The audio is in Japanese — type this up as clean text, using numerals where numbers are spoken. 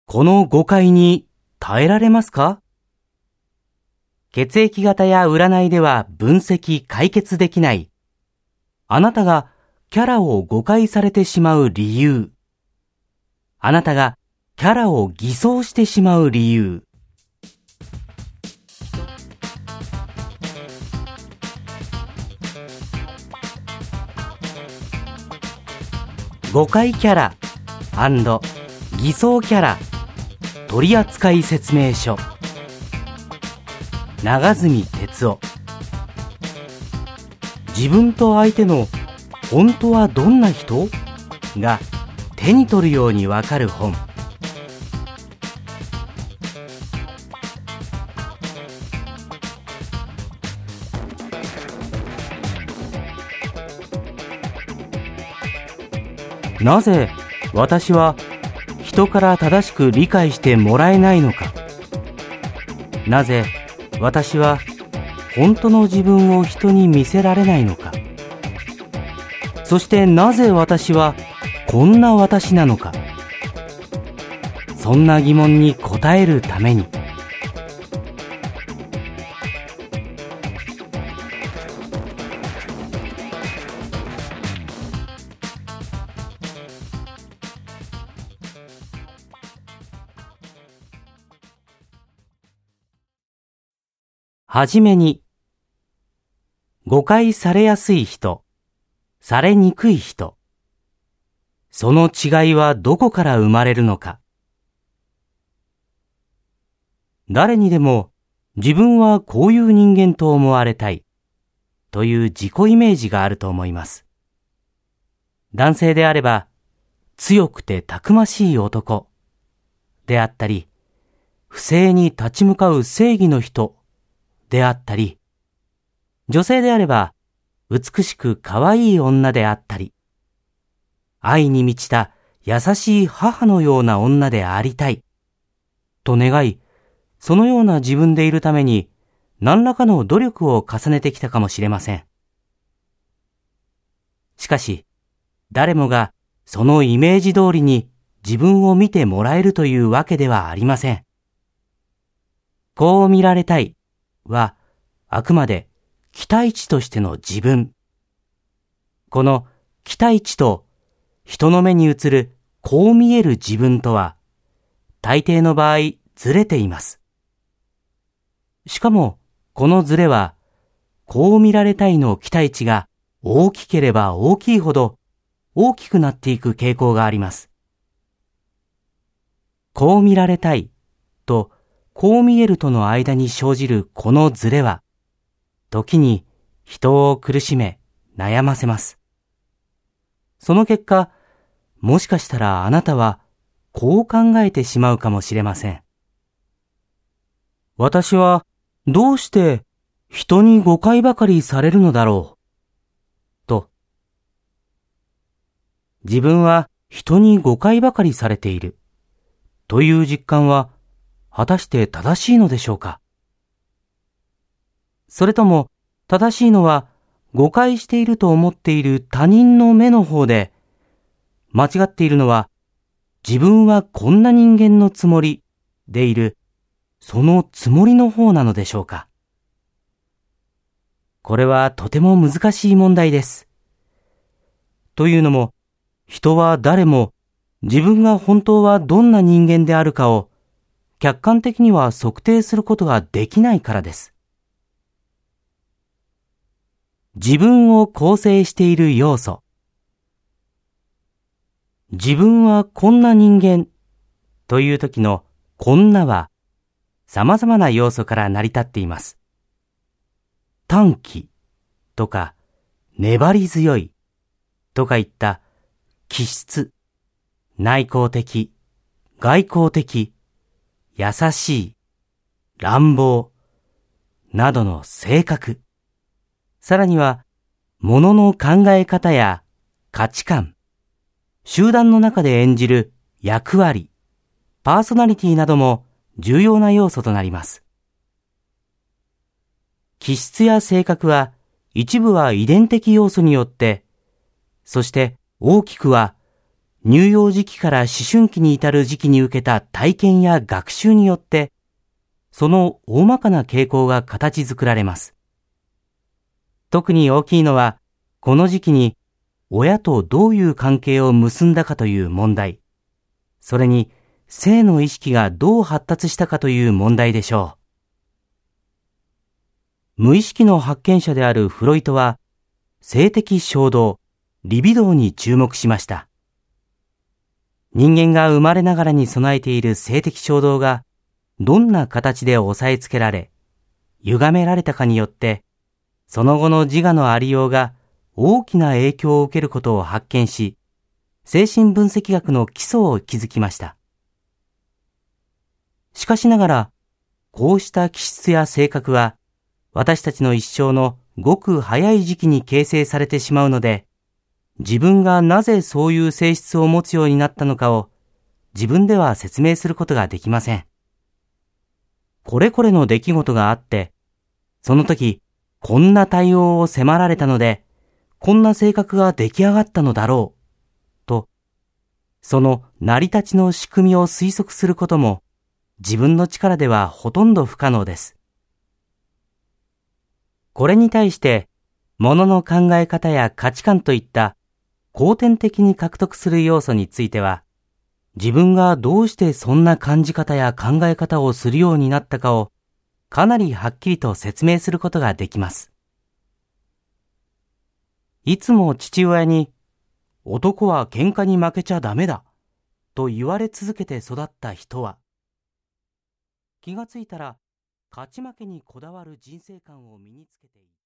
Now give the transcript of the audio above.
この誤解に耐えられますか？血液型や占いでは分析解決できない。あなたがキャラを誤解されてしまう理由。あなたがキャラを偽装してしまう理由。誤解キャラ&偽装キャラ取扱説明書。長住哲夫。自分と相手の本当はどんな人が手に取るようにわかる本。なぜ私は人から正しく理解してもらえないのか。なぜ私は本当の自分を人に見せられないのか。そしてなぜ私はこんな私なのか。そんな疑問に答えるために、はじめに、誤解されやすい人、されにくい人、その違いはどこから生まれるのか。誰にでも自分はこういう人間と思われたいという自己イメージがあると思います。男性であれば強くてたくましい男であったり、不正に立ち向かう正義の人であったり、女性であれば美しく可愛い女であったり、愛に満ちた優しい母のような女でありたいと願い、そのような自分でいるために何らかの努力を重ねてきたかもしれません。しかし、誰もがそのイメージ通りに自分を見てもらえるというわけではありません。こう見られたいはあくまで期待値としての自分。この期待値と人の目に映るこう見える自分とは大抵の場合ずれています。しかもこのずれはこう見られたいの期待値が大きければ大きいほど大きくなっていく傾向があります。こう見られたいとこう見えるとの間に生じるこのずれは時に人を苦しめ悩ませます。その結果、もしかしたらあなたはこう考えてしまうかもしれません。私はどうして人に誤解ばかりされるのだろうと。自分は人に誤解ばかりされているという実感は果たして正しいのでしょうか。それとも正しいのは誤解していると思っている他人の目の方で、間違っているのは自分はこんな人間のつもりでいるそのつもりの方なのでしょうか。これはとても難しい問題です。というのも、人は誰も自分が本当はどんな人間であるかを客観的には測定することができないからです。自分を構成している要素。自分はこんな人間という時のこんなは様々な要素から成り立っています。短気とか粘り強いとかいった気質、内向的、外向的、優しい、乱暴などの性格。さらには物の考え方や価値観、集団の中で演じる役割、パーソナリティなども重要な要素となります。気質や性格は一部は遺伝的要素によって、そして大きくは乳幼児期から思春期に至る時期に受けた体験や学習によって、その大まかな傾向が形作られます。特に大きいのは、この時期に親とどういう関係を結んだかという問題、それに性の意識がどう発達したかという問題でしょう。無意識の発見者であるフロイトは、性的衝動、リビドーに注目しました。人間が生まれながらに備えている性的衝動がどんな形で押さえつけられ、歪められたかによって、その後の自我のありようが大きな影響を受けることを発見し、精神分析学の基礎を築きました。しかしながら、こうした気質や性格は、私たちの一生のごく早い時期に形成されてしまうので、自分がなぜそういう性質を持つようになったのかを自分では説明することができません。これこれの出来事があって、その時こんな対応を迫られたので、こんな性格が出来上がったのだろう、と、その成り立ちの仕組みを推測することも自分の力ではほとんど不可能です。これに対して、物の考え方や価値観といった後天的に獲得する要素については、自分がどうしてそんな感じ方や考え方をするようになったかをかなりはっきりと説明することができます。いつも父親に、男は喧嘩に負けちゃダメだと言われ続けて育った人は、気がついたら勝ち負けにこだわる人生観を身につけている。